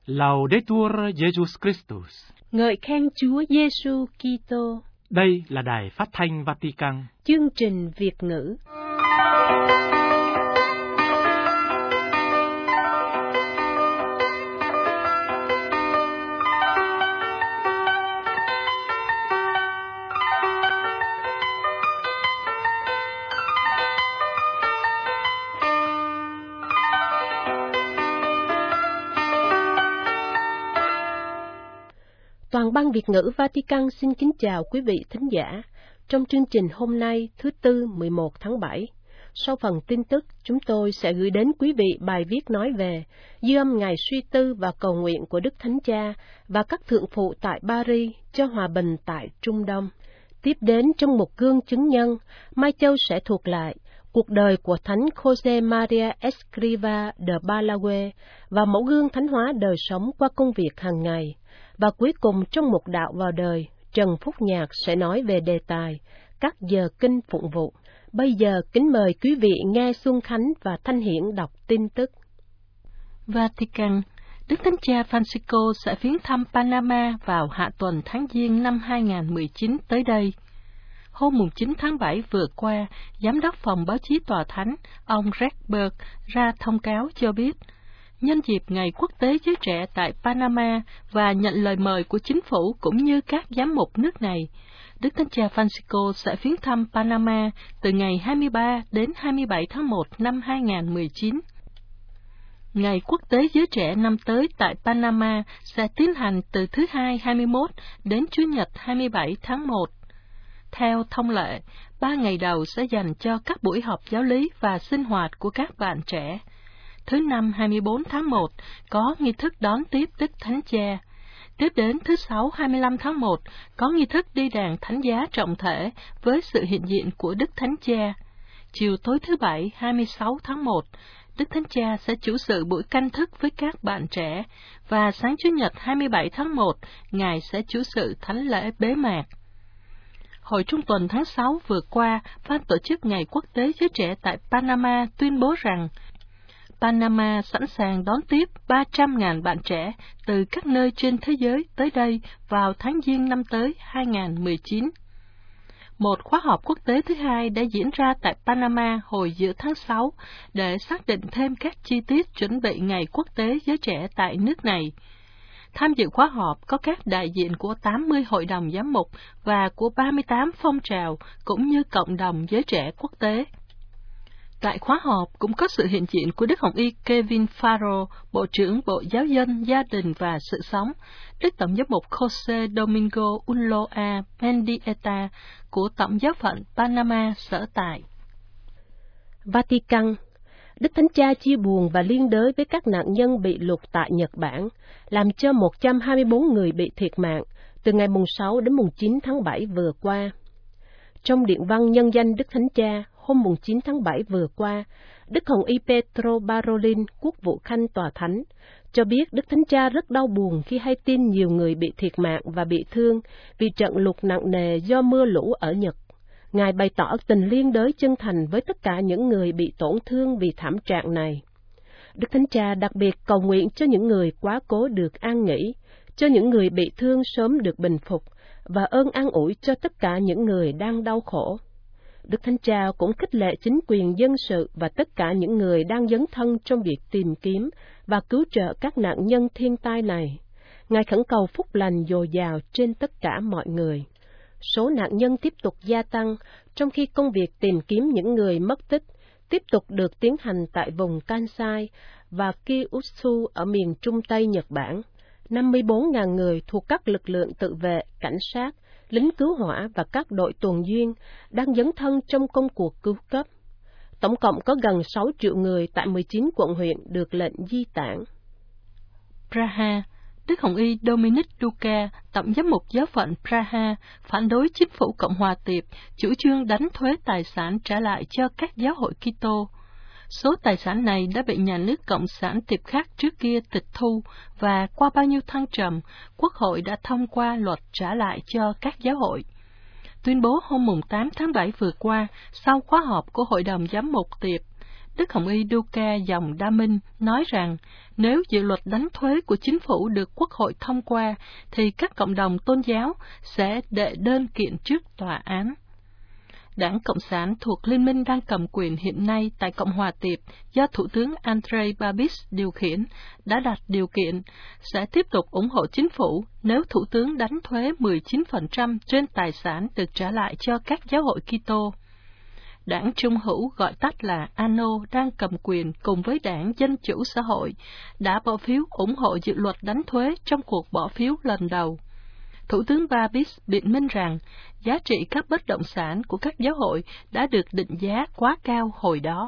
Laudetur Jesus Christus. Ngợi khen Chúa Giêsu Kitô. Đây là Đài Phát thanh Vatican. Chương trình Việt ngữ. Toàn ban Việt ngữ Vatican xin kính chào quý vị thính giả. Trong chương trình hôm nay, thứ Tư 11 tháng 7, sau phần tin tức, chúng tôi sẽ gửi đến quý vị bài viết nói về dư âm ngày suy tư và cầu nguyện của Đức Thánh Cha và các thượng phụ tại Paris cho hòa bình tại Trung Đông. Tiếp đến trong một gương chứng nhân, Mai Châu sẽ thuộc lại cuộc đời của Thánh Jose Maria Escrivá de Balaguer và mẫu gương thánh hóa đời sống qua công việc hàng ngày. Và cuối cùng trong một đạo vào đời, Trần Phúc Nhạc sẽ nói về đề tài các giờ kinh phụng vụ. Bây giờ kính mời quý vị nghe Xuân Khánh và Thanh Hiển đọc tin tức. Vatican. Đức Thánh Cha Francisco sẽ viếng thăm Panama vào hạ tuần tháng Giêng năm 2019 tới đây. Hôm 9 tháng 7 vừa qua, Giám đốc phòng báo chí Tòa Thánh, ông Redberg, ra thông cáo cho biết, nhân dịp Ngày Quốc tế Giới Trẻ tại Panama và nhận lời mời của chính phủ cũng như các giám mục nước này, Đức Thánh Cha Francisco sẽ viếng thăm Panama từ ngày 23 đến 27 tháng 1 năm 2019. Ngày Quốc tế Giới Trẻ năm tới tại Panama sẽ tiến hành từ thứ Hai 21 đến Chủ nhật 27 tháng 1. Theo thông lệ, 3 ngày đầu sẽ dành cho các buổi học giáo lý và sinh hoạt của các bạn trẻ. Thứ Năm 24 tháng 1 có nghi thức đón tiếp Đức Thánh Cha. Tiếp đến thứ Sáu 25 tháng 1 có nghi thức đi đàn thánh giá trọng thể với sự hiện diện của Đức Thánh Cha. Chiều tối thứ Bảy 26 tháng 1, Đức Thánh Cha sẽ chủ sự buổi canh thức với các bạn trẻ và sáng Chủ nhật 27 tháng 1, Ngài sẽ chủ sự thánh lễ bế mạc. Hồi trung tuần tháng 6 vừa qua, ban tổ chức Ngày Quốc tế Giới Trẻ tại Panama tuyên bố rằng Panama sẵn sàng đón tiếp 300.000 bạn trẻ từ các nơi trên thế giới tới đây vào tháng Giêng năm tới 2019. Một khóa họp quốc tế thứ hai đã diễn ra tại Panama hồi giữa tháng 6 để xác định thêm các chi tiết chuẩn bị Ngày Quốc tế Giới Trẻ tại nước này. Tham dự khóa họp có các đại diện của 80 hội đồng giám mục và của 38 phong trào cũng như cộng đồng giới trẻ quốc tế. Tại khóa họp cũng có sự hiện diện của Đức Hồng Y Kevin Farrell, Bộ trưởng Bộ Giáo dân, Gia đình và Sự sống, Đức Tổng giám mục Jose Domingo Ulloa Mendieta của Tổng giáo phận Panama sở tại. Vatican. Đức Thánh Cha chia buồn và liên đới với các nạn nhân bị lụt tại Nhật Bản, làm cho 124 người bị thiệt mạng từ ngày 6 đến 9 tháng 7 vừa qua. Trong điện văn nhân danh Đức Thánh Cha hôm 9 tháng 7 vừa qua, Đức Hồng Y Petro Parolin, Quốc vụ Khanh Tòa Thánh, cho biết Đức Thánh Cha rất đau buồn khi hay tin nhiều người bị thiệt mạng và bị thương vì trận lụt nặng nề do mưa lũ ở Nhật. Ngài bày tỏ tình liên đới chân thành với tất cả những người bị tổn thương vì thảm trạng này. Đức Thánh Cha đặc biệt cầu nguyện cho những người quá cố được an nghỉ, cho những người bị thương sớm được bình phục, và ơn an ủi cho tất cả những người đang đau khổ. Đức Thánh Cha cũng khích lệ chính quyền dân sự và tất cả những người đang dấn thân trong việc tìm kiếm và cứu trợ các nạn nhân thiên tai này. Ngài khẩn cầu phúc lành dồi dào trên tất cả mọi người. Số nạn nhân tiếp tục gia tăng, trong khi công việc tìm kiếm những người mất tích tiếp tục được tiến hành tại vùng Kansai và Kyushu ở miền Trung Tây Nhật Bản. 54.000 người thuộc các lực lượng tự vệ, cảnh sát, lính cứu hỏa và các đội tuần duyên đang dấn thân trong công cuộc cứu cấp. Tổng cộng có gần 6 triệu người tại 19 quận huyện được lệnh di tản. Praha. Đức Hồng Y Dominic Duca, Tổng giám mục giáo phận Praha, phản đối chính phủ Cộng hòa Tiệp chủ trương đánh thuế tài sản trả lại cho các giáo hội Kitô. Số tài sản này đã bị nhà nước Cộng sản Tiệp khác trước kia tịch thu và qua bao nhiêu thăng trầm, Quốc hội đã thông qua luật trả lại cho các giáo hội. Tuyên bố hôm 8 tháng 7 vừa qua, sau khóa họp của Hội đồng Giám mục Tiệp, Đức Hồng Y Duca dòng Đa Minh nói rằng nếu dự luật đánh thuế của chính phủ được Quốc hội thông qua, thì các cộng đồng tôn giáo sẽ đệ đơn kiện trước tòa án. Đảng Cộng sản thuộc liên minh đang cầm quyền hiện nay tại Cộng hòa Tiệp do Thủ tướng Andrei Babis điều khiển đã đặt điều kiện sẽ tiếp tục ủng hộ chính phủ nếu Thủ tướng đánh thuế 19% trên tài sản được trả lại cho các giáo hội Kitô. Đảng Trung hữu gọi tắt là ANO đang cầm quyền cùng với Đảng Dân chủ xã hội đã bỏ phiếu ủng hộ dự luật đánh thuế trong cuộc bỏ phiếu lần đầu. Thủ tướng Babis biện minh rằng giá trị các bất động sản của các giáo hội đã được định giá quá cao hồi đó.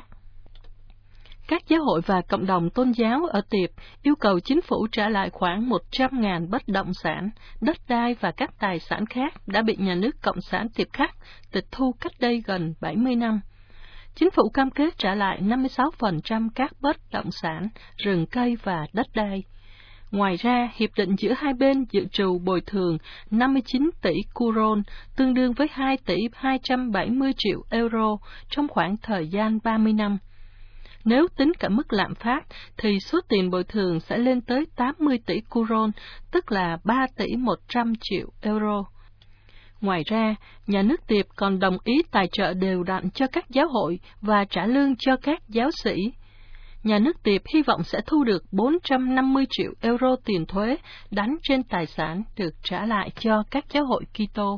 Các giáo hội và cộng đồng tôn giáo ở Tiệp yêu cầu chính phủ trả lại khoảng 100.000 bất động sản, đất đai và các tài sản khác đã bị nhà nước Cộng sản Tiệp Khắc tịch thu cách đây gần 70 năm. Chính phủ cam kết trả lại 56% các bất động sản, rừng cây và đất đai. Ngoài ra, hiệp định giữa hai bên dự trù bồi thường 59 tỷ kuron, tương đương với 2 tỷ 270 triệu euro trong khoảng thời gian 30 năm. Nếu tính cả mức lạm phát, thì số tiền bồi thường sẽ lên tới 80 tỷ kuron, tức là 3 tỷ 100 triệu euro. Ngoài ra, nhà nước Tiệp còn đồng ý tài trợ đều đặn cho các giáo hội và trả lương cho các giáo sĩ. Nhà nước Tiệp hy vọng sẽ thu được 450 triệu euro tiền thuế đánh trên tài sản được trả lại cho các giáo hội Kitô.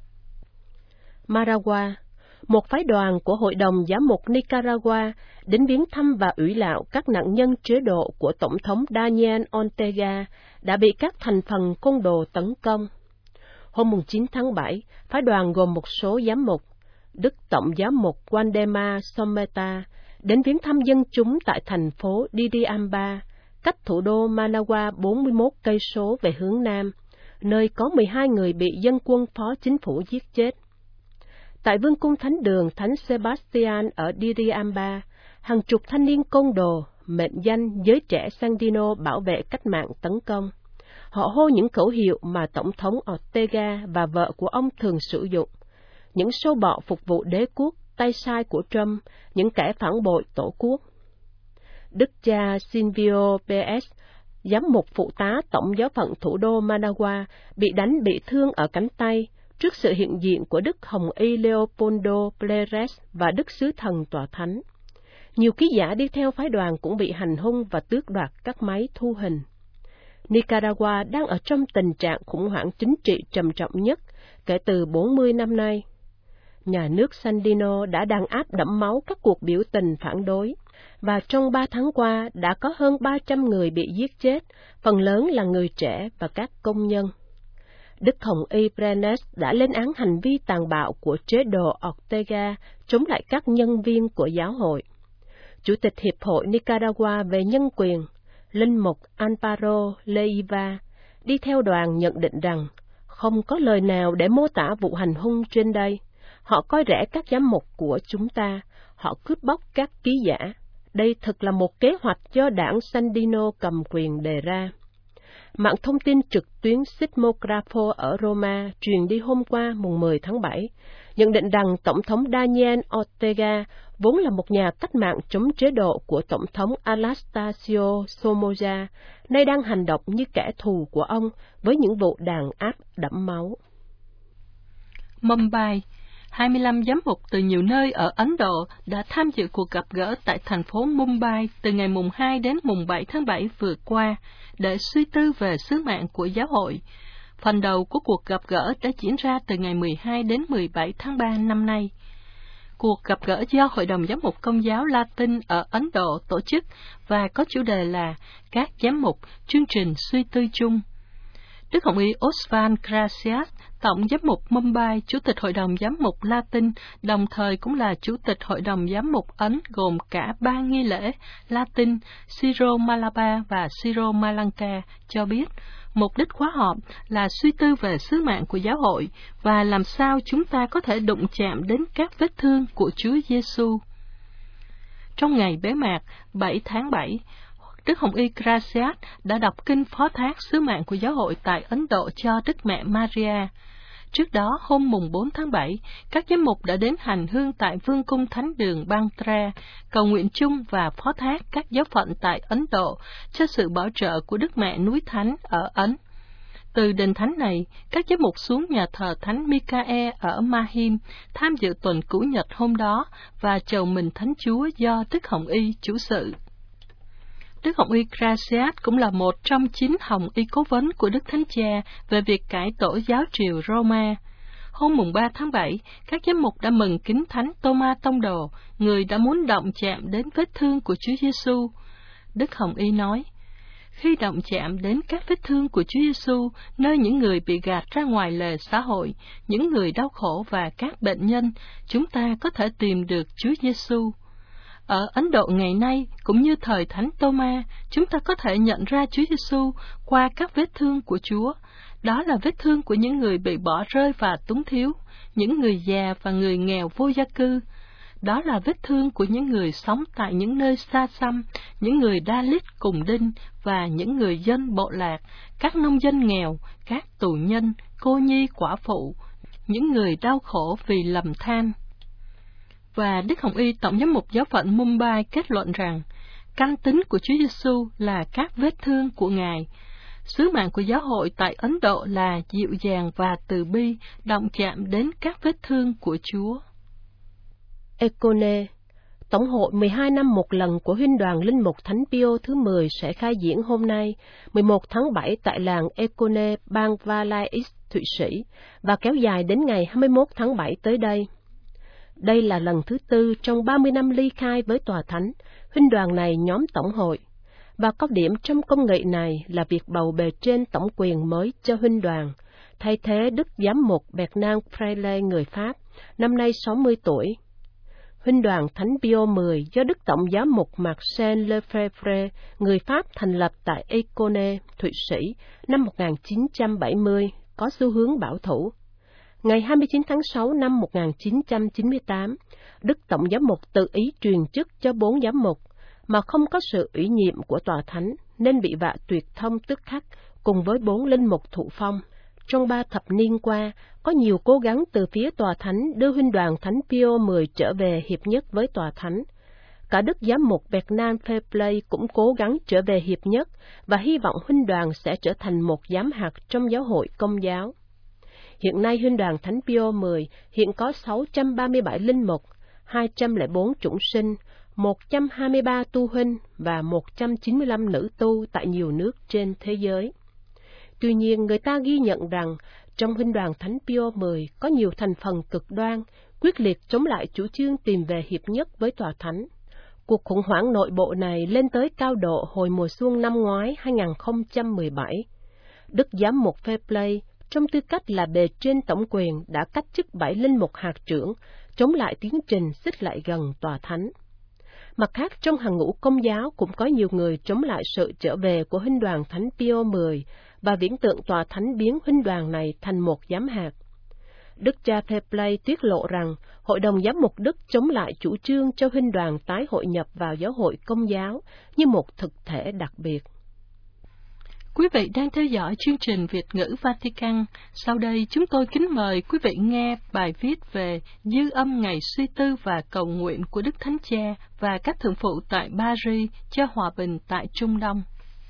Managua, một phái đoàn của Hội đồng Giám mục Nicaragua đến viếng thăm và ủy lạo các nạn nhân chế độ của Tổng thống Daniel Ortega đã bị các thành phần côn đồ tấn công. Hôm 9 tháng 7, phái đoàn gồm một số giám mục, Đức Tổng giám mục Waldemar Someta, đến viếng thăm dân chúng tại thành phố Diriamba, cách thủ đô Managua 41 cây số về hướng nam, nơi có 12 người bị dân quân phó chính phủ giết chết. Tại vương cung thánh đường Thánh Sebastian ở Diriamba, hàng chục thanh niên côn đồ, mệnh danh giới trẻ Sandino bảo vệ cách mạng tấn công. Họ hô những khẩu hiệu mà Tổng thống Ortega và vợ của ông thường sử dụng. Những sâu bọ phục vụ đế quốc, tay sai của Trump, những kẻ phản bội tổ quốc. Đức cha Silvio P.S., giám mục phụ tá tổng giáo phận thủ đô Managua, bị đánh bị thương ở cánh tay trước sự hiện diện của Đức Hồng Y Leopoldo Pérez và Đức Sứ Thần Tòa Thánh. Nhiều ký giả đi theo phái đoàn cũng bị hành hung và tước đoạt các máy thu hình. Nicaragua đang ở trong tình trạng khủng hoảng chính trị trầm trọng nhất kể từ 40 năm nay. Nhà nước Sandino đã đàn áp đẫm máu các cuộc biểu tình phản đối, và trong 3 tháng qua đã có hơn 300 người bị giết chết, phần lớn là người trẻ và các công nhân. Đức Hồng Y Brenes đã lên án hành vi tàn bạo của chế độ Ortega chống lại các nhân viên của giáo hội. Chủ tịch Hiệp hội Nicaragua về nhân quyền, Linh mục Amparo Leiva, đi theo đoàn nhận định rằng không có lời nào để mô tả vụ hành hung trên đây. Họ coi rẻ các giám mục của chúng ta, họ cướp bóc các ký giả. Đây thực là một kế hoạch do đảng Sandino cầm quyền đề ra. Mạng thông tin trực tuyến Sismografo ở Roma truyền đi hôm qua mùng 10 tháng 7, nhận định rằng Tổng thống Daniel Ortega vốn là một nhà cách mạng chống chế độ của Tổng thống Anastasio Somoza, nay đang hành động như kẻ thù của ông với những vụ đàn áp đẫm máu. Mumbai, 25 giám mục từ nhiều nơi ở Ấn Độ đã tham dự cuộc gặp gỡ tại thành phố Mumbai từ ngày mùng 2 đến mùng 7 tháng 7 vừa qua để suy tư về sứ mạng của giáo hội. Phần đầu của cuộc gặp gỡ đã diễn ra từ ngày 12 đến 17 tháng 3 năm nay. Cuộc gặp gỡ do Hội đồng Giám mục Công giáo Latin ở Ấn Độ tổ chức và có chủ đề là các giám mục, chương trình suy tư chung. Đức Hồng Y Osvaldo Gracias, Tổng giám mục Mumbai, Chủ tịch Hội đồng Giám mục Latin, đồng thời cũng là Chủ tịch Hội đồng Giám mục Ấn gồm cả ba nghi lễ Latin, Syro-Malabar và Syro-Malacca, cho biết mục đích khóa họp là suy tư về sứ mạng của giáo hội và làm sao chúng ta có thể đụng chạm đến các vết thương của Chúa Giêsu. Trong ngày bế mạc 7 tháng 7, Đức Hồng Y Gracias đã đọc kinh phó thác sứ mạng của giáo hội tại Ấn Độ cho Đức Mẹ Maria. Trước đó, hôm mùng 4 tháng 7, các giám mục đã đến hành hương tại Vương cung Thánh đường Bantra, cầu nguyện chung và phó thác các giáo phận tại Ấn Độ cho sự bảo trợ của Đức Mẹ Núi Thánh ở Ấn. Từ đền thánh này, các giám mục xuống nhà thờ Thánh Michael ở Mahim tham dự tuần Cũ Nhật hôm đó và chầu mừng Thánh Chúa do Đức Hồng Y chủ sự. Đức Hồng Y Gracias cũng là một trong 9 Hồng Y cố vấn của Đức Thánh Cha về việc cải tổ giáo triều Roma. Hôm mùng 3 tháng 7, các giám mục đã mừng kính Thánh Tô-ma Tông Đồ, người đã muốn động chạm đến vết thương của Chúa Giêsu. Đức Hồng Y nói, khi động chạm đến các vết thương của Chúa Giêsu, nơi những người bị gạt ra ngoài lề xã hội, những người đau khổ và các bệnh nhân, chúng ta có thể tìm được Chúa Giêsu. Ở Ấn Độ ngày nay, cũng như thời Thánh Tô-ma, chúng ta có thể nhận ra Chúa Giêsu qua các vết thương của Chúa. Đó là vết thương của những người bị bỏ rơi và túng thiếu, những người già và người nghèo vô gia cư. Đó là vết thương của những người sống tại những nơi xa xăm, những người Dalit cùng đinh và những người dân bộ lạc, các nông dân nghèo, các tù nhân, cô nhi quả phụ, những người đau khổ vì lầm than. Và Đức Hồng Y Tổng giám mục giáo phận Mumbai kết luận rằng, căn tính của Chúa Giêsu là các vết thương của Ngài. Sứ mạng của giáo hội tại Ấn Độ là dịu dàng và từ bi, động chạm đến các vết thương của Chúa. Ekone, Tổng hội 12 năm một lần của Huynh đoàn Linh mục Thánh Pio thứ 10 sẽ khai diễn hôm nay, 11 tháng 7 tại làng Ekone, bang Valais, Thụy Sĩ, và kéo dài đến ngày 21 tháng 7 tới đây. Đây là lần thứ 4 trong 30 năm ly khai với Tòa Thánh, Huynh đoàn này nhóm tổng hội, và có điểm trong công nghệ này là việc bầu bề trên tổng quyền mới cho Huynh đoàn, thay thế Đức Giám mục Bernard Freile người Pháp, năm nay 60 tuổi. Huynh đoàn Thánh Pio X do Đức Tổng Giám mục Marcel Lefebvre, người Pháp thành lập tại Ekone, Thụy Sĩ, năm 1970, có xu hướng bảo thủ. Ngày 29 tháng 6 năm 1998, Đức Tổng Giám mục tự ý truyền chức cho 4 giám mục, mà không có sự ủy nhiệm của Tòa Thánh, nên bị vạ tuyệt thông tức khắc, cùng với 4 linh mục thụ phong. Trong 3 thập niên qua, có nhiều cố gắng từ phía Tòa Thánh đưa Huynh đoàn Thánh Pio X trở về hiệp nhất với Tòa Thánh. Cả Đức Giám mục Bernard Fairplay cũng cố gắng trở về hiệp nhất và hy vọng Huynh đoàn sẽ trở thành một giám hạt trong giáo hội Công giáo. Hiện nay Huynh đoàn Thánh Pio X hiện có 637 linh mục, 204 chủng sinh, 123 tu huynh và 195 nữ tu tại nhiều nước trên thế giới. Tuy nhiên, người ta ghi nhận rằng trong Huynh đoàn Thánh Pio X có nhiều thành phần cực đoan, quyết liệt chống lại chủ trương tìm về hiệp nhất với Tòa Thánh. Cuộc khủng hoảng nội bộ này lên tới cao độ hồi mùa xuân năm ngoái 2017. Đức Giám mục Fairplay, trong tư cách là bề trên tổng quyền, đã cách chức 7 linh mục hạt trưởng, chống lại tiến trình xích lại gần Tòa Thánh. Mặt khác, trong hàng ngũ Công giáo cũng có nhiều người chống lại sự trở về của Huynh đoàn Thánh Pio X và viễn tượng Tòa Thánh biến Huynh đoàn này thành một giám hạt. Đức cha Fairplay tiết lộ rằng Hội đồng Giám mục Đức chống lại chủ trương cho Huynh đoàn tái hội nhập vào giáo hội Công giáo như một thực thể đặc biệt. Quý vị đang theo dõi chương trình Việt ngữ Vatican. Sau đây chúng tôi kính mời quý vị nghe bài viết về dư âm ngày suy tư và cầu nguyện của Đức Thánh Cha và các thượng phụ tại Paris cho hòa bình tại Trung Đông.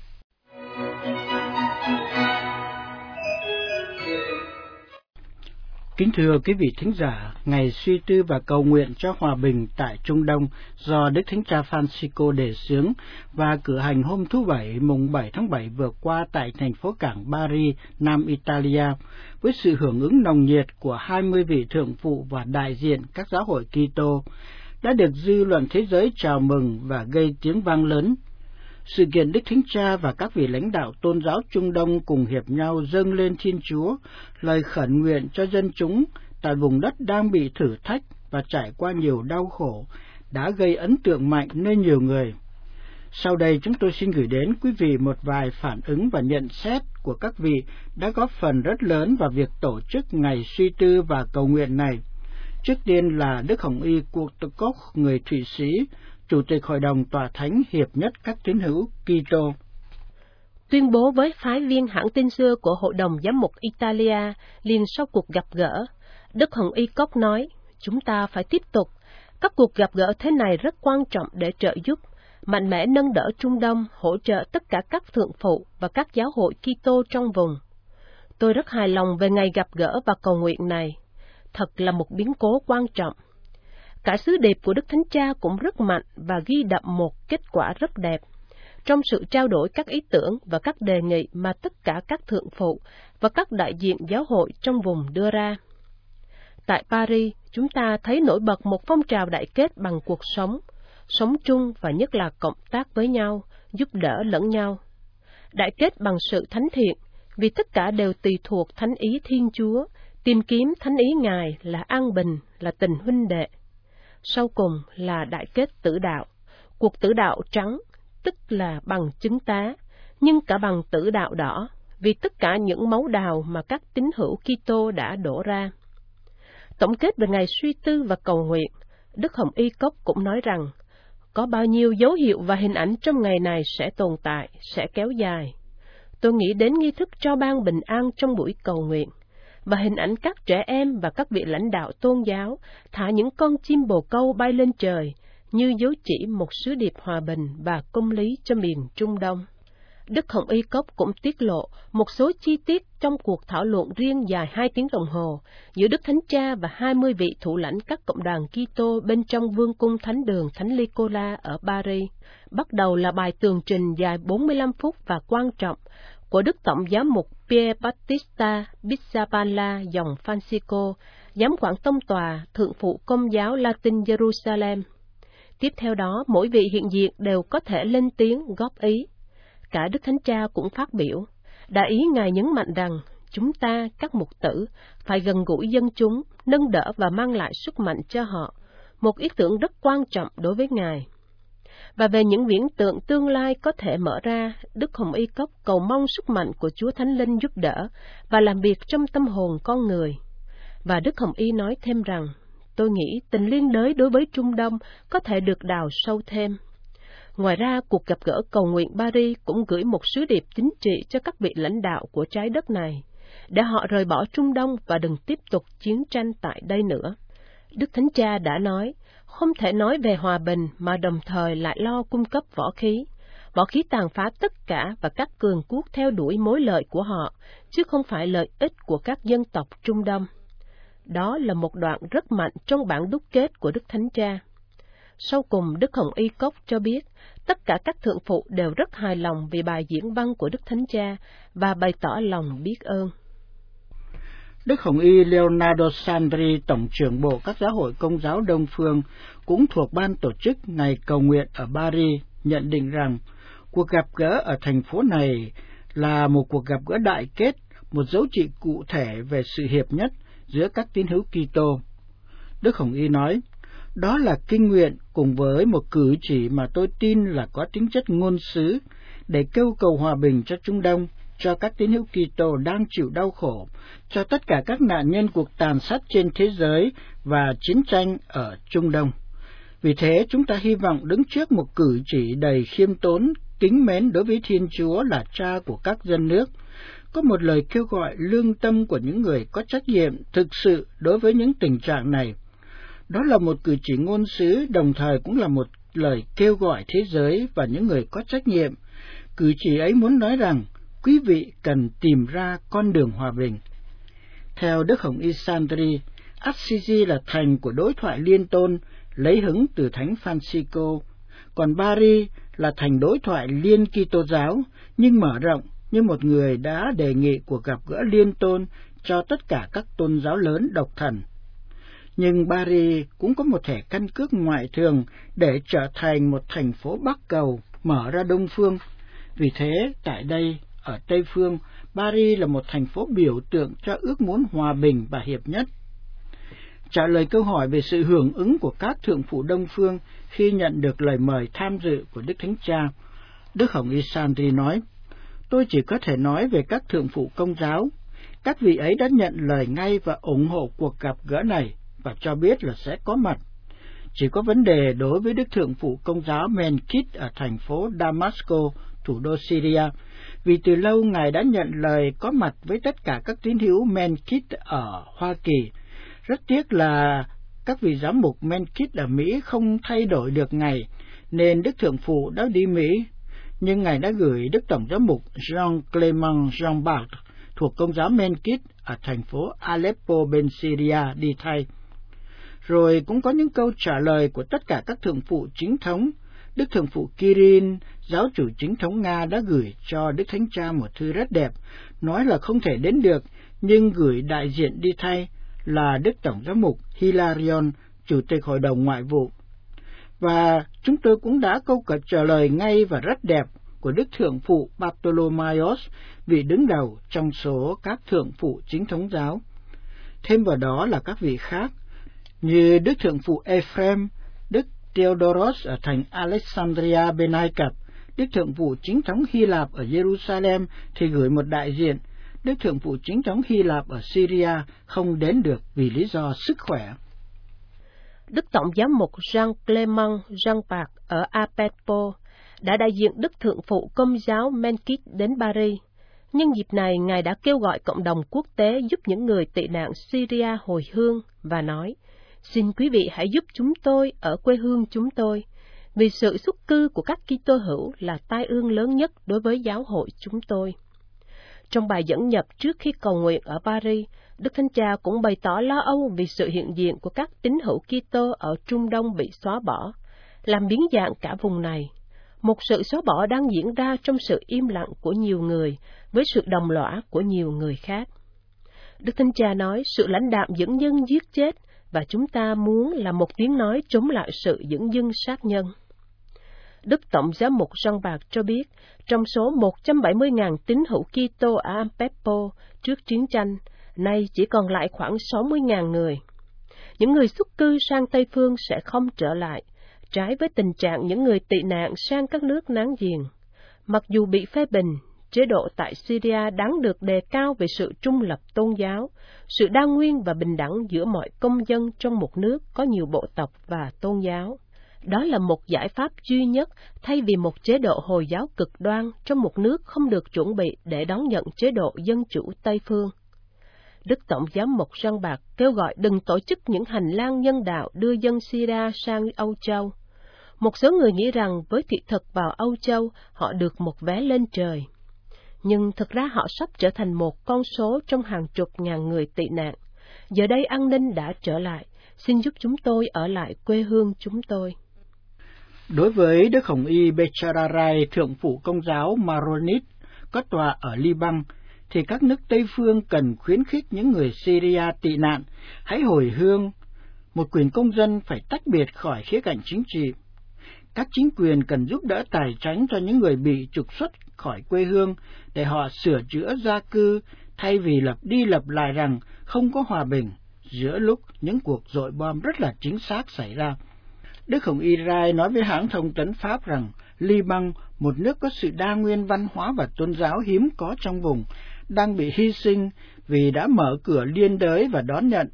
Kính thưa quý vị thính giả, ngày suy tư và cầu nguyện cho hòa bình tại Trung Đông do Đức Thánh Cha Francisco đề xướng và cử hành hôm thứ Bảy mùng 7 tháng 7 vừa qua tại thành phố cảng Paris, Nam Italia, với sự hưởng ứng nồng nhiệt của 20 vị thượng phụ và đại diện các giáo hội Kitô, đã được dư luận thế giới chào mừng và gây tiếng vang lớn. Sự kiện Đức Thánh Cha và các vị lãnh đạo tôn giáo Trung Đông cùng hiệp nhau dâng lên Thiên Chúa lời khẩn nguyện cho dân chúng tại vùng đất đang bị thử thách và trải qua nhiều đau khổ đã gây ấn tượng mạnh nơi nhiều người. Sau đây chúng tôi xin gửi đến quý vị một vài phản ứng và nhận xét của các vị đã góp phần rất lớn vào việc tổ chức ngày suy tư và cầu nguyện này. Trước tiên là Đức Hồng Y Kurtukov, người Thụy Sĩ, Chủ tịch Hội đồng Tòa Thánh Hiệp nhất các tín hữu Kitô. tuyên bố với phái viên hãng tin xưa của Hội đồng Giám mục Italia liền sau cuộc gặp gỡ. Đức Hồng Y Cốc nói, chúng ta phải tiếp tục. Các cuộc gặp gỡ thế này rất quan trọng để trợ giúp, mạnh mẽ nâng đỡ Trung Đông, hỗ trợ tất cả các thượng phụ và các giáo hội Kitô trong vùng. Tôi rất hài lòng về ngày gặp gỡ và cầu nguyện này. Thật là một biến cố quan trọng. Cả sứ điệp của Đức Thánh Cha cũng rất mạnh và ghi đậm một kết quả rất đẹp trong sự trao đổi các ý tưởng và các đề nghị mà tất cả các thượng phụ và các đại diện giáo hội trong vùng đưa ra. Tại Paris, chúng ta thấy nổi bật một phong trào đại kết bằng cuộc sống chung và nhất là cộng tác với nhau, giúp đỡ lẫn nhau. Đại kết bằng sự thánh thiện, vì tất cả đều tùy thuộc thánh ý Thiên Chúa, tìm kiếm thánh ý Ngài là an bình, là tình huynh đệ. Sau cùng là đại kết tử đạo, cuộc tử đạo trắng, tức là bằng chứng tá, nhưng cả bằng tử đạo đỏ, vì tất cả những máu đào mà các tín hữu Kitô đã đổ ra. Tổng kết về ngày suy tư và cầu nguyện, Đức Hồng Y Cốc cũng nói rằng, có bao nhiêu dấu hiệu và hình ảnh trong ngày này sẽ tồn tại, sẽ kéo dài. Tôi nghĩ đến nghi thức cho ban bình an trong buổi cầu nguyện, và hình ảnh các trẻ em và các vị lãnh đạo tôn giáo thả những con chim bồ câu bay lên trời, như dấu chỉ một sứ điệp hòa bình và công lý cho miền Trung Đông. Đức Hồng Y Cốc cũng tiết lộ một số chi tiết trong cuộc thảo luận riêng dài 2 tiếng đồng hồ giữa Đức Thánh Cha và 20 vị thủ lãnh các cộng đoàn Kitô bên trong vương cung thánh đường Thánh Nicola ở Paris. Bắt đầu là bài tường trình dài 45 phút và quan trọng của Đức Tổng giám mục Pier Battista Pizzaballa dòng Francisco, giám quản tông tòa Thượng phụ Công giáo Latin Jerusalem. Tiếp theo đó, mỗi vị hiện diện đều có thể lên tiếng góp ý. Cả Đức Thánh Cha cũng phát biểu. Đại ý Ngài nhấn mạnh rằng, chúng ta, các mục tử, phải gần gũi dân chúng, nâng đỡ và mang lại sức mạnh cho họ, một ý tưởng rất quan trọng đối với Ngài. Và về những viễn tượng tương lai có thể mở ra, Đức Hồng Y Cốc cầu mong sức mạnh của Chúa Thánh Linh giúp đỡ và làm việc trong tâm hồn con người. Và Đức Hồng Y nói thêm rằng, tôi nghĩ tình liên đới đối với Trung Đông có thể được đào sâu thêm. Ngoài ra, cuộc gặp gỡ cầu nguyện Paris cũng gửi một sứ điệp chính trị cho các vị lãnh đạo của trái đất này, để họ rời bỏ Trung Đông và đừng tiếp tục chiến tranh tại đây nữa. Đức Thánh Cha đã nói, không thể nói về hòa bình mà đồng thời lại lo cung cấp võ khí tàn phá tất cả và các cường quốc theo đuổi mối lợi của họ, chứ không phải lợi ích của các dân tộc Trung Đông. Đó là một đoạn rất mạnh trong bản đúc kết của Đức Thánh Cha. Sau cùng, Đức Hồng Y Cốc cho biết, tất cả các thượng phụ đều rất hài lòng vì bài diễn văn của Đức Thánh Cha và bày tỏ lòng biết ơn. Đức Hồng Y Leonardo Sandri, Tổng trưởng Bộ các giáo hội Công giáo Đông Phương, cũng thuộc ban tổ chức Ngày Cầu nguyện ở Paris, nhận định rằng cuộc gặp gỡ ở thành phố này là một cuộc gặp gỡ đại kết, một dấu chỉ cụ thể về sự hiệp nhất giữa các tín hữu Kitô. Đức Hồng Y nói, đó là kinh nguyện cùng với một cử chỉ mà tôi tin là có tính chất ngôn sứ để kêu cầu hòa bình cho Trung Đông, cho các tín hữu Kitô đang chịu đau khổ, cho tất cả các nạn nhân cuộc tàn sát trên thế giới và chiến tranh ở Trung Đông. Vì thế, chúng ta hy vọng đứng trước một cử chỉ đầy khiêm tốn, kính mến đối với Thiên Chúa là Cha của các dân nước, có một lời kêu gọi lương tâm của những người có trách nhiệm thực sự đối với những tình trạng này. Đó là một cử chỉ ngôn sứ, đồng thời cũng là một lời kêu gọi thế giới và những người có trách nhiệm. Cử chỉ ấy muốn nói rằng, quý vị cần tìm ra con đường hòa bình. Theo Đức Hồng Y Sandri, Assisi là thành của đối thoại liên tôn, lấy hứng từ Thánh Francisco, còn Paris là thành đối thoại liên Kitô giáo, nhưng mở rộng như một người đã đề nghị cuộc gặp gỡ liên tôn cho tất cả các tôn giáo lớn độc thần. Nhưng Paris cũng có một thẻ căn cước ngoại thường để trở thành một thành phố Bắc Cầu mở ra Đông Phương. Vì thế, tại đây, ở Tây Phương, Paris là một thành phố biểu tượng cho ước muốn hòa bình và hiệp nhất. Trả lời câu hỏi về sự hưởng ứng của các thượng phụ Đông Phương khi nhận được lời mời tham dự của Đức Thánh Cha, Đức Hồng Y Sandri nói, tôi chỉ có thể nói về các thượng phụ Công giáo. Các vị ấy đã nhận lời ngay và ủng hộ cuộc gặp gỡ này và cho biết là sẽ có mặt. Chỉ có vấn đề đối với Đức Thượng phụ Công giáo Menkit ở thành phố Damascus, thủ đô Syria, vì từ lâu Ngài đã nhận lời có mặt với tất cả các tín hữu Menkit ở Hoa Kỳ. Rất tiếc là các vị giám mục Menkit ở Mỹ không thay đổi được Ngài, nên Đức Thượng Phụ đã đi Mỹ, nhưng Ngài đã gửi Đức Tổng giám mục Jean Clément Jean Bart thuộc Công giáo Menkit ở thành phố Aleppo bên Syria đi thay. Rồi cũng có những câu trả lời của tất cả các thượng phụ chính thống. Đức Thượng Phụ Kirill, giáo chủ chính thống Nga, đã gửi cho Đức Thánh Cha một thư rất đẹp, nói là không thể đến được, nhưng gửi đại diện đi thay là Đức Tổng giám mục Hilarion, Chủ tịch Hội đồng Ngoại vụ. Và chúng tôi cũng đã câu trả lời ngay và rất đẹp của Đức Thượng Phụ Bartolomaios, vị đứng đầu trong số các thượng phụ chính thống giáo. Thêm vào đó là các vị khác, như Đức Thượng Phụ Ephraim, Đức Theodoros ở thành Alexandria bên Ai Cập, Đức Thượng Phụ chính thống Hy Lạp ở Jerusalem thì gửi một đại diện. Đức Thượng Phụ chính thống Hy Lạp ở Syria không đến được vì lý do sức khỏe. Đức Tổng giám mục Jean Clément Jean Bart ở Aleppo đã đại diện Đức Thượng Phụ Công giáo Menkit đến Paris. Nhân dịp này, Ngài đã kêu gọi cộng đồng quốc tế giúp những người tị nạn Syria hồi hương và nói: "Xin quý vị hãy giúp chúng tôi ở quê hương chúng tôi, vì sự xuất cư của các Kitô hữu là tai ương lớn nhất đối với giáo hội chúng tôi." Trong bài dẫn nhập trước khi cầu nguyện ở Paris, Đức Thánh Cha cũng bày tỏ lo âu vì sự hiện diện của các tín hữu Kitô ở Trung Đông bị xóa bỏ, làm biến dạng cả vùng này. Một sự xóa bỏ đang diễn ra trong sự im lặng của nhiều người, với sự đồng lõa của nhiều người khác. Đức Thánh Cha nói sự lãnh đạm dẫn dưng giết chết, và chúng ta muốn là một tiếng nói chống lại sự dẫn dưng sát nhân. Đức Tổng giám mục Jean Bart cho biết, trong số 170.000 tín hữu Kitô ở Aleppo trước chiến tranh, nay chỉ còn lại khoảng 60.000 người. Những người xuất cư sang Tây Phương sẽ không trở lại, trái với tình trạng những người tị nạn sang các nước láng giềng. Mặc dù bị phê bình, chế độ tại Syria đáng được đề cao về sự trung lập tôn giáo, sự đa nguyên và bình đẳng giữa mọi công dân trong một nước có nhiều bộ tộc và tôn giáo. Đó là một giải pháp duy nhất thay vì một chế độ Hồi giáo cực đoan trong một nước không được chuẩn bị để đón nhận chế độ dân chủ Tây Phương. Đức Tổng giám mục Jean Bart kêu gọi đừng tổ chức những hành lang nhân đạo đưa dân Syria sang Âu Châu. Một số người nghĩ rằng với thị thực vào Âu Châu, họ được một vé lên trời. Nhưng thực ra họ sắp trở thành một con số trong hàng chục ngàn người tị nạn. Giờ đây an ninh đã trở lại. Xin giúp chúng tôi ở lại quê hương chúng tôi. Đối với Đức Hồng Y Becharai, thượng phụ công giáo Maronit, có tòa ở Liban, thì các nước Tây Phương cần khuyến khích những người Syria tị nạn hãy hồi hương. Một quyền công dân phải tách biệt khỏi khía cạnh chính trị. Các chính quyền cần giúp đỡ tài chánh cho những người bị trục xuất khỏi quê hương để họ sửa chữa gia cư, thay vì lặp đi lặp lại rằng không có hòa bình giữa lúc những cuộc dội bom rất là chính xác xảy ra. Đức Hồng Y Rai nói với hãng thông tấn Pháp rằng Liban, một nước có sự đa nguyên văn hóa và tôn giáo hiếm có trong vùng, đang bị hy sinh vì đã mở cửa liên đới và đón nhận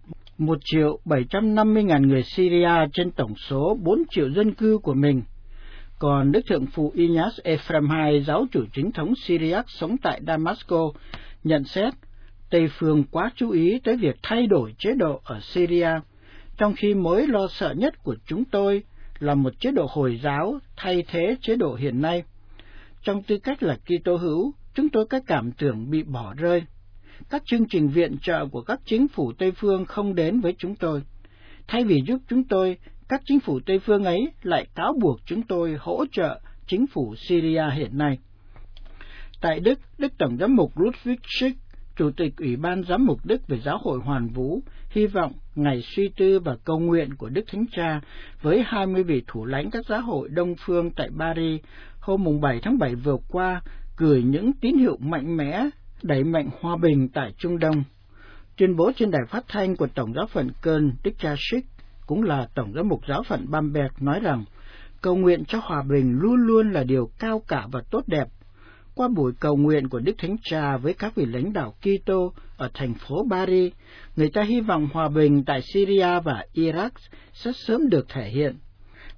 1.750.000 người Syria trên tổng số 4 triệu dân cư của mình. Còn Đức Thượng Phụ Ignaz Ephraim II, giáo chủ chính thống Syriac sống tại Damascus, nhận xét Tây Phương quá chú ý tới việc thay đổi chế độ ở Syria, trong khi mối lo sợ nhất của chúng tôi là một chế độ Hồi giáo thay thế chế độ hiện nay. Trong tư cách là Kitô hữu, chúng tôi có cảm tưởng bị bỏ rơi. Các chương trình viện trợ của các chính phủ Tây Phương không đến với chúng tôi. Thay vì giúp chúng tôi, các chính phủ Tây Phương ấy lại cáo buộc chúng tôi hỗ trợ chính phủ Syria hiện nay. Tại Đức, Đức Tổng giám mục Ludwig Schick, Chủ tịch Ủy ban Giám mục Đức về Giáo hội Hoàn Vũ, hy vọng ngày suy tư và cầu nguyện của Đức Thánh Cha với 20 vị thủ lãnh các giáo hội Đông Phương tại Paris hôm 7 tháng 7 vừa qua gửi những tín hiệu mạnh mẽ đẩy mạnh hòa bình tại Trung Đông. Tuyên bố trên đài phát thanh của Tổng giáo phận Köln, Đức cha Schick, cũng là Tổng giám mục giáo phận Bamberg, nói rằng cầu nguyện cho hòa bình luôn luôn là điều cao cả và tốt đẹp. Qua buổi cầu nguyện của Đức Thánh Cha với các vị lãnh đạo Kitô ở thành phố Paris, người ta hy vọng hòa bình tại Syria và Iraq sẽ sớm được thể hiện.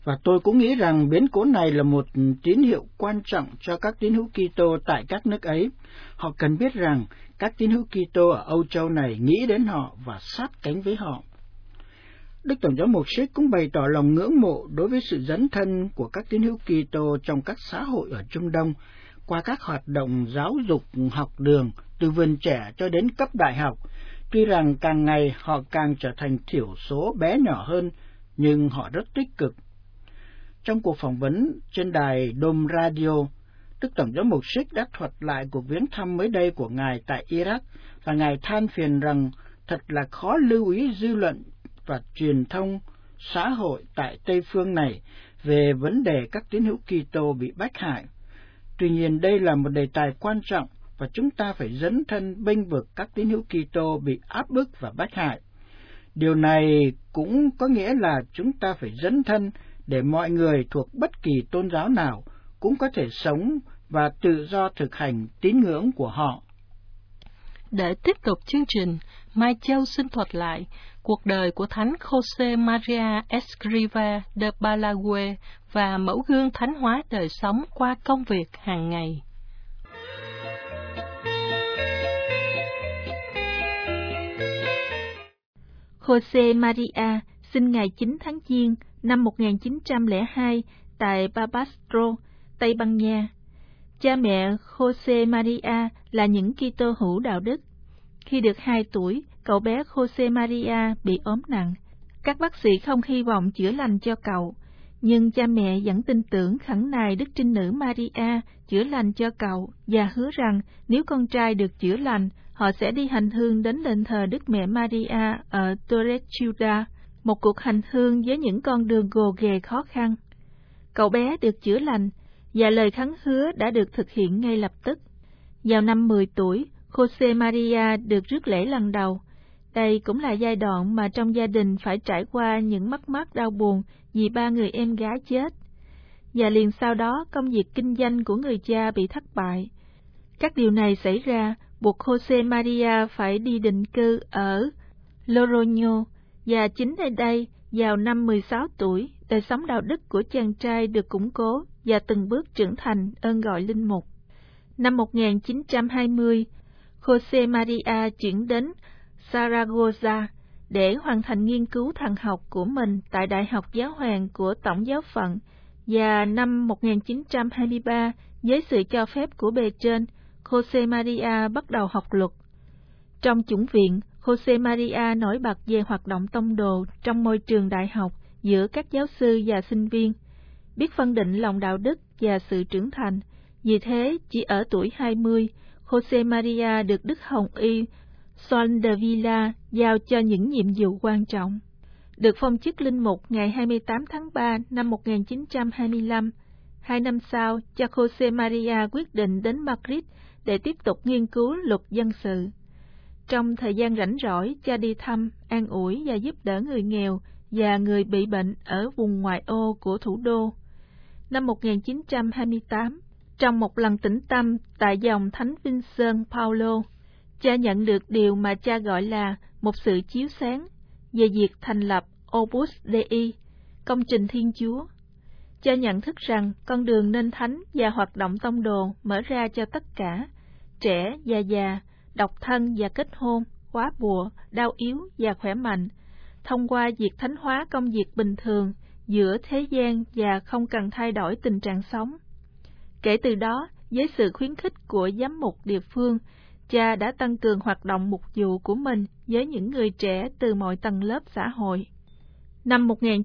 Và tôi cũng nghĩ rằng biến cố này là một tín hiệu quan trọng cho các tín hữu Kitô tại các nước ấy. Họ cần biết rằng các tín hữu Kitô ở Âu Châu này nghĩ đến họ và sát cánh với họ. Đức Tổng giám mục Schick cũng bày tỏ lòng ngưỡng mộ đối với sự dấn thân của các tín hữu Kitô trong các xã hội ở Trung Đông qua các hoạt động giáo dục học đường từ vườn trẻ cho đến cấp đại học. Tuy rằng càng ngày họ càng trở thành thiểu số bé nhỏ hơn, nhưng họ rất tích cực. Trong cuộc phỏng vấn trên đài Dom Radio, Đức Tổng giám mục Schick đã thuật lại cuộc viếng thăm mới đây của Ngài tại Iraq, và Ngài than phiền rằng thật là khó lưu ý dư luận và truyền thông xã hội tại Tây Phương này về vấn đề các tín hữu Kitô bị bách hại. Tuy nhiên đây là một đề tài quan trọng và chúng ta phải dấn thân bênh vực các tín hữu Kitô bị áp bức và bách hại. Điều này cũng có nghĩa là chúng ta phải dấn thân để mọi người thuộc bất kỳ tôn giáo nào cũng có thể sống và tự do thực hành tín ngưỡng của họ. Để tiếp tục chương trình, Mai Châu xin thuật lại cuộc đời của Thánh Jose Maria Escrivá de Balaguer và mẫu gương thánh hóa đời sống qua công việc hàng ngày. Jose Maria sinh ngày 9 tháng Giêng năm 1902 tại Barbastro, Tây Ban Nha. Cha mẹ Jose Maria là những Kitô hữu đạo đức. Khi được 2 tuổi, cậu bé Jose Maria bị ốm nặng. Các bác sĩ không hy vọng chữa lành cho cậu, nhưng cha mẹ vẫn tin tưởng khẩn nài Đức Trinh Nữ Maria chữa lành cho cậu và hứa rằng nếu con trai được chữa lành, họ sẽ đi hành hương đến đền thờ Đức Mẹ Maria ở Torrecilda, một cuộc hành hương với những con đường gồ ghề khó khăn. Cậu bé được chữa lành và lời khấn hứa đã được thực hiện ngay lập tức. Vào năm 10 tuổi, Jose Maria được rước lễ lần đầu. Đây cũng là giai đoạn mà trong gia đình phải trải qua những mất mát đau buồn vì 3 người em gái chết. Và liền sau đó công việc kinh doanh của người cha bị thất bại. Các điều này xảy ra buộc Jose Maria phải đi định cư ở Logroño, và chính tại đây, vào năm 16 tuổi, đời sống đạo đức của chàng trai được củng cố và từng bước trưởng thành ơn gọi linh mục. Năm 1920, Jose Maria chuyển đến Zaragoza để hoàn thành nghiên cứu thần học của mình tại Đại học Giáo hoàng của Tổng giáo phận, và năm 1923, với sự cho phép của bề trên, Jose Maria bắt đầu học luật. Trong chủng viện, Jose Maria nổi bật về hoạt động tông đồ trong môi trường đại học giữa các giáo sư và sinh viên, biết phân định lòng đạo đức và sự trưởng thành. Vì thế, chỉ ở tuổi 20, Jose Maria được Đức Hồng Y Soldevilla giao cho những nhiệm vụ quan trọng. Được phong chức linh mục ngày 28 tháng 3 năm 1925, 2 năm sau, cha Jose Maria quyết định đến Madrid để tiếp tục nghiên cứu luật dân sự. Trong thời gian rảnh rỗi, cha đi thăm, an ủi và giúp đỡ người nghèo và người bị bệnh ở vùng ngoại ô của thủ đô. Năm 1928, trong một lần tĩnh tâm tại dòng Thánh Vincent Paulo, cha nhận được điều mà cha gọi là một sự chiếu sáng về việc thành lập Opus Dei, công trình Thiên Chúa. Cha nhận thức rằng con đường nên thánh và hoạt động tông đồ mở ra cho tất cả, trẻ và già, độc thân và kết hôn, quá bùa, đau yếu và khỏe mạnh, thông qua việc thánh hóa công việc bình thường giữa thế gian và không cần thay đổi tình trạng sống. Kể từ đó, với sự khuyến khích của giám mục địa phương, cha đã tăng cường hoạt động mục vụ của mình với những người trẻ từ mọi tầng lớp xã hội. Năm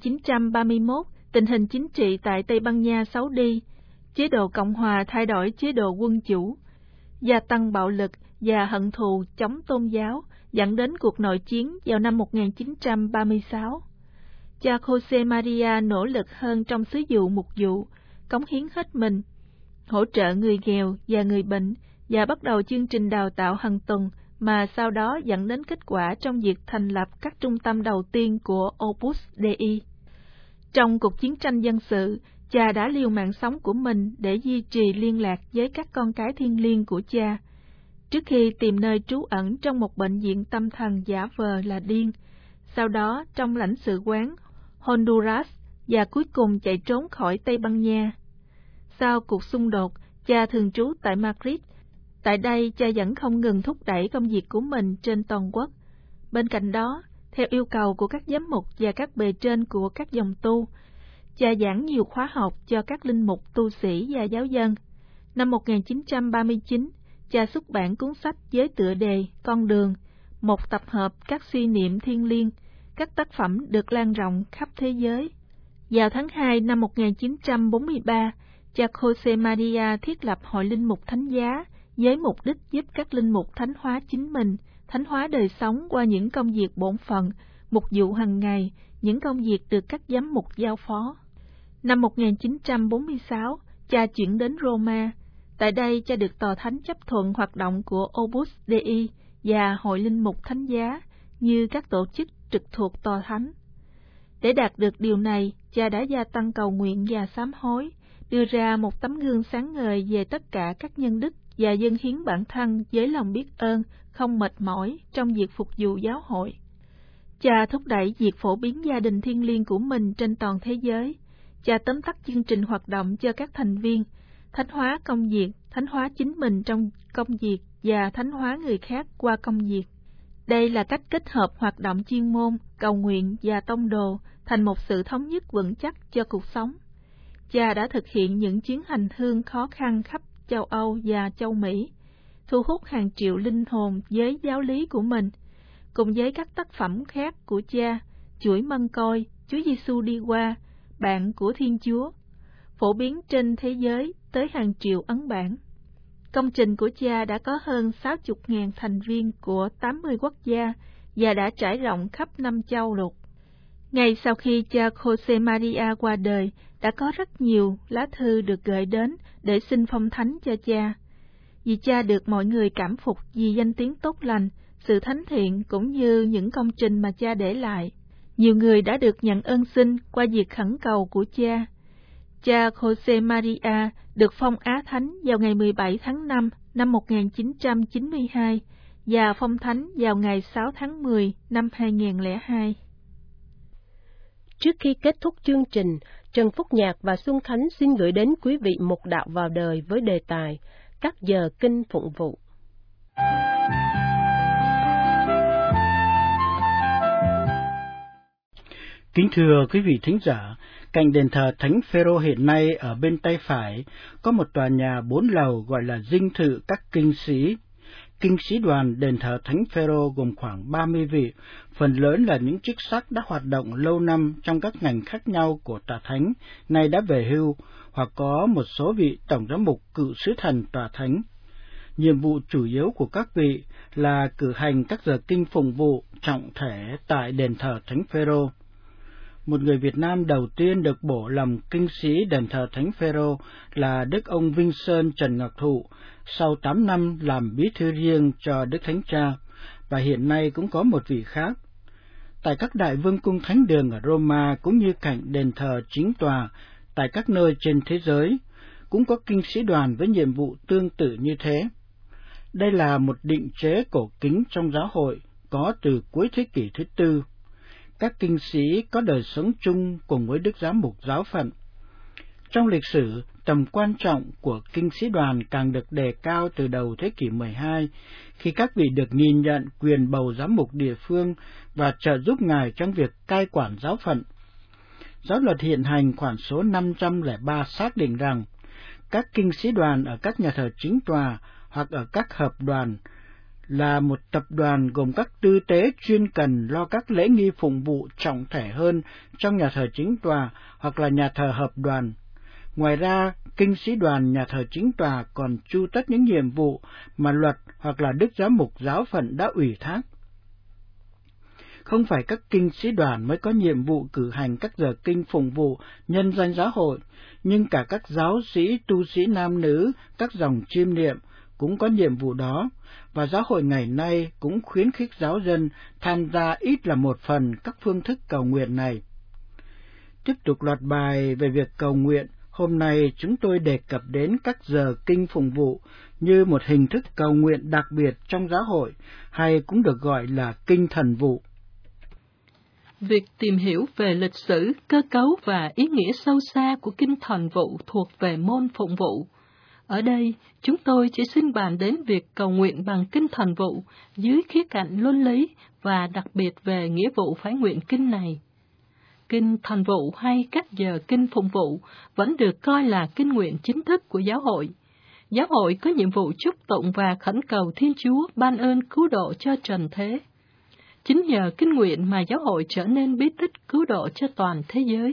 1931, tình hình chính trị tại Tây Ban Nha xấu đi, chế độ Cộng hòa thay đổi chế độ quân chủ, gia tăng bạo lực và hận thù chống tôn giáo dẫn đến cuộc nội chiến vào năm 1936. Cha Jose Maria nỗ lực hơn trong sứ vụ mục vụ, cống hiến hết mình, hỗ trợ người nghèo và người bệnh, và bắt đầu chương trình đào tạo hàng tuần mà sau đó dẫn đến kết quả trong việc thành lập các trung tâm đầu tiên của Opus Dei. Trong cuộc chiến tranh dân sự, cha đã liều mạng sống của mình để duy trì liên lạc với các con cái thiêng liêng của cha, trước khi tìm nơi trú ẩn trong một bệnh viện tâm thần giả vờ là điên. Sau đó, trong lãnh sự quán Honduras và cuối cùng chạy trốn khỏi Tây Ban Nha. Sau cuộc xung đột, cha thường trú tại Madrid. Tại đây, cha vẫn không ngừng thúc đẩy công việc của mình trên toàn quốc. Bên cạnh đó, theo yêu cầu của các giám mục và các bề trên của các dòng tu, cha giảng nhiều khóa học cho các linh mục, tu sĩ và giáo dân. Năm 1939, cha xuất bản cuốn sách với tựa đề Con đường, một tập hợp các suy niệm thiêng liêng. Các tác phẩm được lan rộng khắp thế giới. Vào tháng 2 năm 1943, cha Jose Maria thiết lập Hội Linh Mục Thánh Giá với mục đích giúp các linh mục thánh hóa chính mình, thánh hóa đời sống qua những công việc bổn phận, mục vụ hàng ngày, những công việc được các giám mục giao phó. Năm 1946, cha chuyển đến Roma. Tại đây, cha được Tòa Thánh chấp thuận hoạt động của Opus Dei và Hội Linh Mục Thánh Giá như các tổ chức trực thuộc Tòa Thánh. Để đạt được điều này, cha đã gia tăng cầu nguyện và sám hối, đưa ra một tấm gương sáng ngời về tất cả các nhân đức và dâng hiến bản thân với lòng biết ơn, không mệt mỏi trong việc phục vụ giáo hội. Cha thúc đẩy việc phổ biến gia đình thiêng liêng của mình trên toàn thế giới. Cha tóm tắt chương trình hoạt động cho các thành viên, thánh hóa công việc, thánh hóa chính mình trong công việc và thánh hóa người khác qua công việc. Đây là cách kết hợp hoạt động chuyên môn, cầu nguyện và tông đồ thành một sự thống nhất vững chắc cho cuộc sống. Cha đã thực hiện những chuyến hành hương khó khăn khắp châu Âu và châu Mỹ, thu hút hàng triệu linh hồn với giáo lý của mình, cùng với các tác phẩm khác của cha, Chuỗi Mân Côi, Chúa Giêsu đi qua, Bạn của Thiên Chúa, phổ biến trên thế giới tới hàng triệu ấn bản. Công trình của cha đã có hơn 60.000 thành viên của 80 quốc gia và đã trải rộng khắp 5 châu lục. Ngay sau khi cha Jose Maria qua đời, đã có rất nhiều lá thư được gửi đến để xin phong thánh cho cha. Vì cha được mọi người cảm phục vì danh tiếng tốt lành, sự thánh thiện cũng như những công trình mà cha để lại. Nhiều người đã được nhận ơn sinh qua việc khẩn cầu của cha. Cha Jose Maria được phong Á Thánh vào ngày 17 tháng 5 năm 1992 và phong thánh vào ngày 6 tháng 10 năm 2002. Trước khi kết thúc chương trình, Trần Phúc Nhạc và Xuân Khánh xin gửi đến quý vị mục đạo vào đời với đề tài Các giờ kinh phụng vụ. Kính thưa quý vị thính giả, cạnh đền thờ Thánh Phêrô hiện nay ở bên tay phải có một tòa nhà 4 lầu gọi là dinh thự các kinh sĩ. Kinh sĩ đoàn đền thờ Thánh Phêrô gồm khoảng 30 vị, phần lớn là những chức sắc đã hoạt động lâu năm trong các ngành khác nhau của tòa thánh, nay đã về hưu, hoặc có một số vị tổng giám mục cựu sứ thần tòa thánh. Nhiệm vụ chủ yếu của các vị là cử hành các giờ kinh phụng vụ trọng thể tại đền thờ Thánh Phêrô. Một người Việt Nam đầu tiên được bổ làm kinh sĩ đền thờ Thánh Phêrô là Đức ông Vinh Sơn Trần Ngọc Thụ, sau 8 năm làm bí thư riêng cho Đức Thánh Cha, và hiện nay cũng có một vị khác. Tại các đại vương cung thánh đường ở Roma cũng như cạnh đền thờ chính tòa tại các nơi trên thế giới, cũng có kinh sĩ đoàn với nhiệm vụ tương tự như thế. Đây là một định chế cổ kính trong giáo hội, có từ cuối thế kỷ thứ tư. Các kinh sĩ có đời sống chung cùng với Đức Giám mục giáo phận. Trong lịch sử, tầm quan trọng của kinh sĩ đoàn càng được đề cao từ đầu thế kỷ 12, khi các vị được nhìn nhận quyền bầu giám mục địa phương và trợ giúp Ngài trong việc cai quản giáo phận. Giáo luật hiện hành khoản số 503 xác định rằng, các kinh sĩ đoàn ở các nhà thờ chính tòa hoặc ở các hợp đoàn là một tập đoàn gồm các tư tế chuyên cần lo các lễ nghi phụng vụ trọng thể hơn trong nhà thờ chính tòa hoặc là nhà thờ hợp đoàn. Ngoài ra, kinh sĩ đoàn nhà thờ chính tòa còn chu tất những nhiệm vụ mà luật hoặc là Đức Giám mục giáo phận đã ủy thác. Không phải các kinh sĩ đoàn mới có nhiệm vụ cử hành các giờ kinh phụng vụ nhân danh giáo hội, nhưng cả các giáo sĩ, tu sĩ nam nữ, các dòng chiêm niệm cũng có nhiệm vụ đó, và giáo hội ngày nay cũng khuyến khích giáo dân tham gia ít là một phần các phương thức cầu nguyện này. Tiếp tục loạt bài về việc cầu nguyện, hôm nay chúng tôi đề cập đến các giờ kinh phụng vụ như một hình thức cầu nguyện đặc biệt trong giáo hội, hay cũng được gọi là kinh thần vụ. Việc tìm hiểu về lịch sử, cơ cấu và ý nghĩa sâu xa của kinh thần vụ thuộc về môn phụng vụ. Ở đây, chúng tôi chỉ xin bàn đến việc cầu nguyện bằng kinh thần vụ dưới khía cạnh luân lý và đặc biệt về nghĩa vụ phải nguyện kinh này. Kinh thần vụ hay các giờ kinh phụng vụ vẫn được coi là kinh nguyện chính thức của giáo hội. Giáo hội có nhiệm vụ chúc tụng và khẩn cầu Thiên Chúa ban ơn cứu độ cho trần thế. Chính nhờ kinh nguyện mà giáo hội trở nên bí tích cứu độ cho toàn thế giới.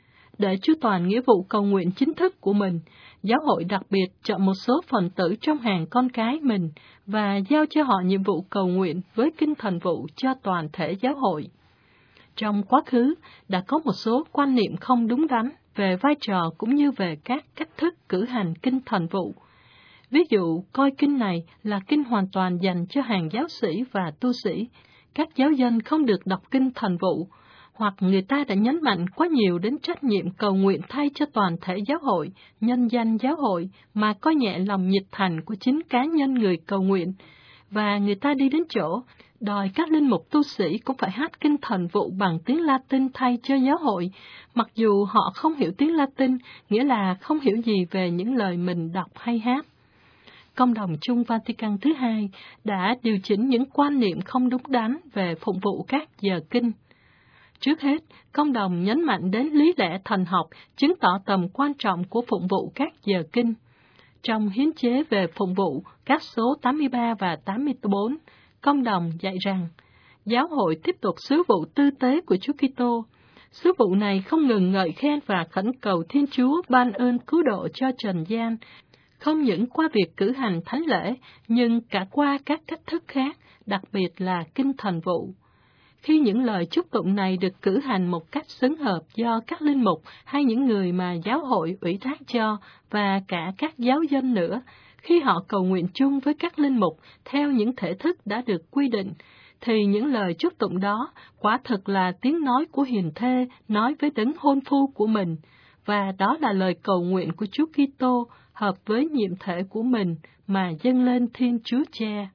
Để chu toàn nghĩa vụ cầu nguyện chính thức của mình, giáo hội đặc biệt chọn một số phần tử trong hàng con cái mình và giao cho họ nhiệm vụ cầu nguyện với kinh thần vụ cho toàn thể giáo hội. Trong quá khứ, đã có một số quan niệm không đúng đắn về vai trò cũng như về các cách thức cử hành kinh thần vụ. Ví dụ, coi kinh này là kinh hoàn toàn dành cho hàng giáo sĩ và tu sĩ, các giáo dân không được đọc kinh thần vụ, hoặc người ta đã nhấn mạnh quá nhiều đến trách nhiệm cầu nguyện thay cho toàn thể giáo hội, nhân danh giáo hội, mà coi nhẹ lòng nhiệt thành của chính cá nhân người cầu nguyện, và người ta đi đến chỗ đòi các linh mục tu sĩ cũng phải hát kinh thần vụ bằng tiếng Latin thay cho giáo hội, mặc dù họ không hiểu tiếng Latin, nghĩa là không hiểu gì về những lời mình đọc hay hát. Công đồng chung Vatican thứ hai đã điều chỉnh những quan niệm không đúng đắn về phụng vụ các giờ kinh. Trước hết, công đồng nhấn mạnh đến lý lẽ thần học, chứng tỏ tầm quan trọng của phụng vụ các giờ kinh. Trong hiến chế về phụng vụ, các số 83 và 84, công đồng dạy rằng, giáo hội tiếp tục sứ vụ tư tế của Chúa Kitô. Sứ vụ này không ngừng ngợi khen và khẩn cầu Thiên Chúa ban ơn cứu độ cho trần gian, không những qua việc cử hành thánh lễ, nhưng cả qua các cách thức khác, đặc biệt là kinh thần vụ. Khi những lời chúc tụng này được cử hành một cách xứng hợp do các linh mục hay những người mà giáo hội ủy thác cho, và cả các giáo dân nữa, khi họ cầu nguyện chung với các linh mục theo những thể thức đã được quy định, thì những lời chúc tụng đó quả thực là tiếng nói của hiền thê nói với đấng hôn phu của mình, và đó là lời cầu nguyện của Chúa Kitô hợp với nhiệm thể của mình mà dâng lên Thiên Chúa Cha.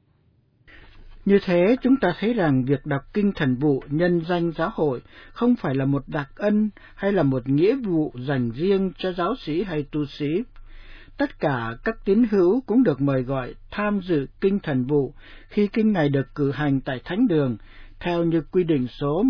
Như thế, chúng ta thấy rằng việc đọc kinh thần vụ nhân danh giáo hội không phải là một đặc ân hay là một nghĩa vụ dành riêng cho giáo sĩ hay tu sĩ. Tất cả các tín hữu cũng được mời gọi tham dự kinh thần vụ khi kinh này được cử hành tại thánh đường, theo như quy định số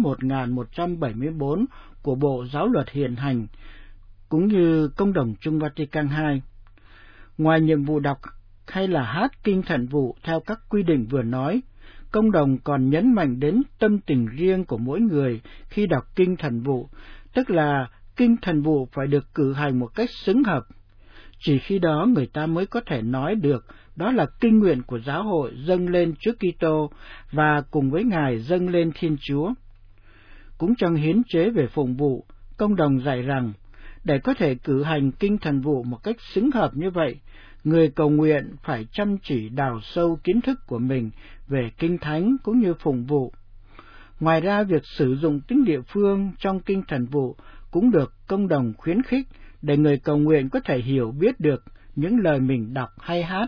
1174 của Bộ Giáo luật hiện hành, cũng như Công đồng chung Vatican II. Ngoài nhiệm vụ đọc hay là hát kinh thần vụ theo các quy định vừa nói, công đồng còn nhấn mạnh đến tâm tình riêng của mỗi người khi đọc kinh thần vụ, tức là kinh thần vụ phải được cử hành một cách xứng hợp. Chỉ khi đó người ta mới có thể nói được đó là kinh nguyện của giáo hội dâng lên Chúa Kitô và cùng với Ngài dâng lên Thiên Chúa. Cũng trong hiến chế về phụng vụ, công đồng dạy rằng, để có thể cử hành kinh thần vụ một cách xứng hợp như vậy, người cầu nguyện phải chăm chỉ đào sâu kiến thức của mình về kinh thánh cũng như phụng vụ. Ngoài ra, việc sử dụng tiếng địa phương trong kinh thần vụ cũng được công đồng khuyến khích để người cầu nguyện có thể hiểu biết được những lời mình đọc hay hát.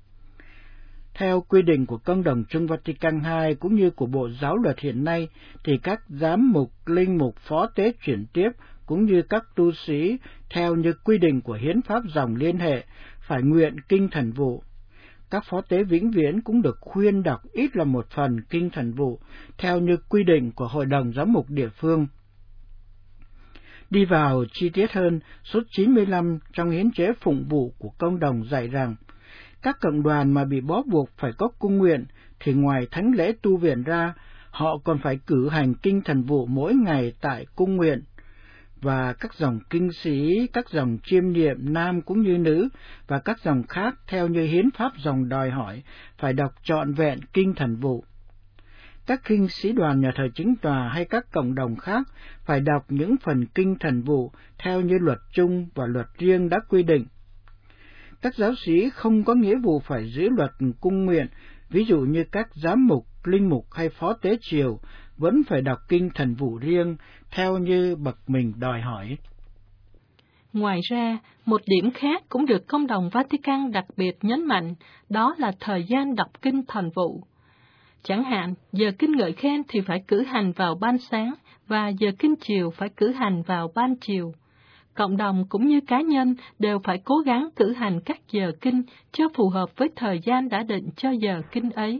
Theo quy định của Công đồng chung Vatican II cũng như của Bộ Giáo luật hiện nay, thì các giám mục, linh mục, phó tế chuyển tiếp cũng như các tu sĩ theo như quy định của hiến pháp dòng liên hệ phải nguyện kinh thần vụ. Các phó tế vĩnh viễn cũng được khuyên đọc ít là một phần kinh thần vụ theo như quy định của Hội đồng Giám mục địa phương. Đi vào chi tiết hơn, số 95 trong hiến chế phụng vụ của công đồng dạy rằng, các cộng đoàn mà bị bó buộc phải có cung nguyện thì ngoài thánh lễ tu viện ra, họ còn phải cử hành kinh thần vụ mỗi ngày tại cung nguyện. Và các dòng kinh sĩ, các dòng chiêm niệm nam cũng như nữ và các dòng khác theo như hiến pháp dòng đòi hỏi phải đọc trọn vẹn kinh thần vụ. Các kinh sĩ đoàn nhà thờ chính tòa hay các cộng đồng khác phải đọc những phần kinh thần vụ theo như luật chung và luật riêng đã quy định. Các giáo sĩ không có nghĩa vụ phải giữ luật cung nguyện, ví dụ như các giám mục, linh mục hay phó tế triều vẫn phải đọc kinh thần vụ riêng theo như bậc mình đòi hỏi. Ngoài ra, một điểm khác cũng được Công đồng Vatican đặc biệt nhấn mạnh, đó là thời gian đọc kinh thần vụ. Chẳng hạn, giờ kinh ngợi khen thì phải cử hành vào ban sáng và giờ kinh chiều phải cử hành vào ban chiều. Cộng đồng cũng như cá nhân đều phải cố gắng cử hành các giờ kinh cho phù hợp với thời gian đã định cho giờ kinh ấy.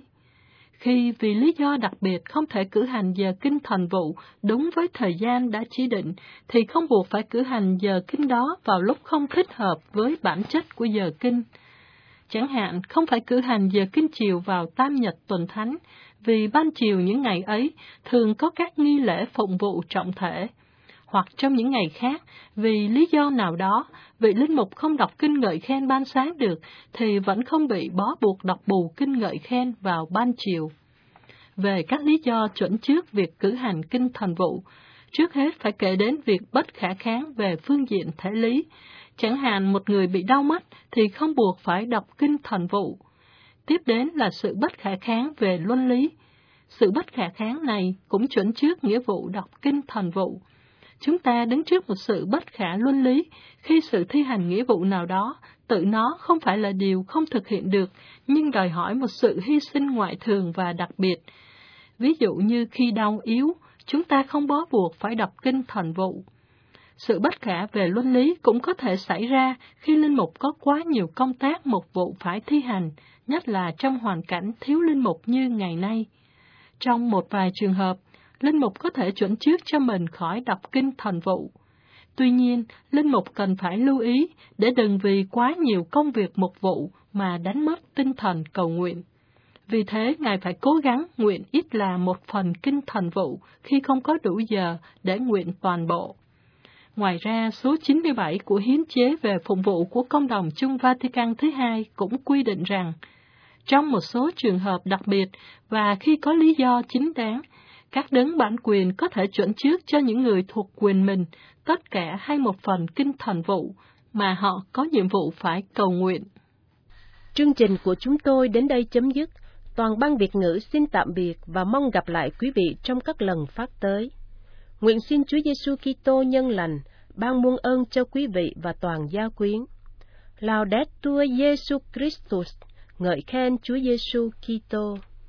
Khi vì lý do đặc biệt không thể cử hành giờ kinh thần vụ đúng với thời gian đã chỉ định, thì không buộc phải cử hành giờ kinh đó vào lúc không thích hợp với bản chất của giờ kinh. Chẳng hạn, không phải cử hành giờ kinh chiều vào tam nhật tuần thánh, vì ban chiều những ngày ấy thường có các nghi lễ phụng vụ trọng thể. Hoặc trong những ngày khác, vì lý do nào đó, vị linh mục không đọc kinh ngợi khen ban sáng được, thì vẫn không bị bó buộc đọc bù kinh ngợi khen vào ban chiều. Về các lý do chuẩn trước việc cử hành kinh thần vụ, trước hết phải kể đến việc bất khả kháng về phương diện thể lý. Chẳng hạn một người bị đau mắt thì không buộc phải đọc kinh thần vụ. Tiếp đến là sự bất khả kháng về luân lý. Sự bất khả kháng này cũng chuẩn trước nghĩa vụ đọc kinh thần vụ. Chúng ta đứng trước một sự bất khả luân lý khi sự thi hành nghĩa vụ nào đó tự nó không phải là điều không thực hiện được, nhưng đòi hỏi một sự hy sinh ngoại thường và đặc biệt. Ví dụ như khi đau yếu, chúng ta không bó buộc phải đọc kinh thần vụ. Sự bất khả về luân lý cũng có thể xảy ra khi linh mục có quá nhiều công tác mục vụ phải thi hành, nhất là trong hoàn cảnh thiếu linh mục như ngày nay. Trong một vài trường hợp, linh mục có thể chuẩn trước cho mình khỏi đọc kinh thần vụ. Tuy nhiên, linh mục cần phải lưu ý để đừng vì quá nhiều công việc mục vụ mà đánh mất tinh thần cầu nguyện. Vì thế, Ngài phải cố gắng nguyện ít là một phần kinh thần vụ khi không có đủ giờ để nguyện toàn bộ. Ngoài ra, số 97 của hiến chế về phụng vụ của Công đồng Chung Vatican thứ hai cũng quy định rằng, trong một số trường hợp đặc biệt và khi có lý do chính đáng, các đấng bản quyền có thể chuẩn trước cho những người thuộc quyền mình tất cả hay một phần kinh thần vụ mà họ có nhiệm vụ phải cầu nguyện. Chương trình của chúng tôi đến đây chấm dứt. Toàn ban Việt ngữ xin tạm biệt và mong gặp lại quý vị trong các lần phát tới. Nguyện xin Chúa Giêsu Kitô nhân lành ban muôn ơn cho quý vị và toàn gia quyến. Laudetur Jesus Christus, ngợi khen Chúa Giêsu Kitô.